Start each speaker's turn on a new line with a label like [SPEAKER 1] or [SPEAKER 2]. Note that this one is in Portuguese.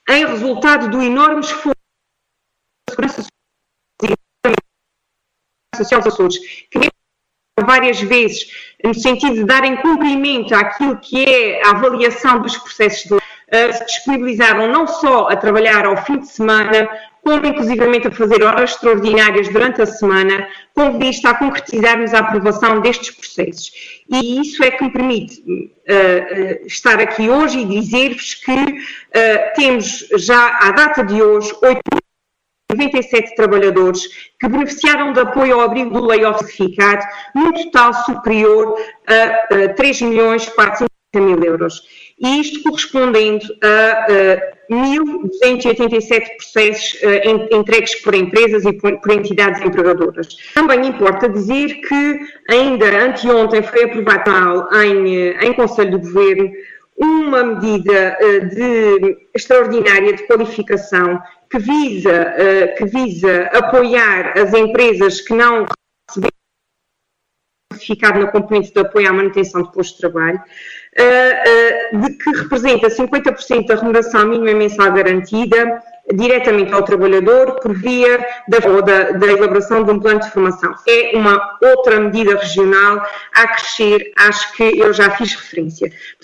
[SPEAKER 1] em resultado do enorme esforço da Segurança Social dos Açores, que várias vezes, no sentido de darem cumprimento àquilo que é a avaliação dos processos de se disponibilizaram não só a trabalhar ao fim de semana, como inclusivamente a fazer horas extraordinárias durante a semana, com vista a concretizarmos a aprovação destes processos. E isso é que me permite estar aqui hoje e dizer-vos que temos já, à data de hoje, 897 trabalhadores que beneficiaram de apoio ao abrigo do layoff certificado, num total superior a 3.450.000 euros. E isto correspondendo a 1.287 processos entregues por empresas e por entidades empregadoras. Também importa dizer que ainda anteontem foi aprovado em Conselho do Governo uma medida extraordinária de qualificação que visa apoiar as empresas que não receberam certificado na componente de apoio à manutenção de postos de trabalho, que representa 50% da remuneração mínima mensal garantida diretamente ao trabalhador por via da elaboração de um plano de formação. É uma outra medida regional a crescer, acho que eu já fiz referência.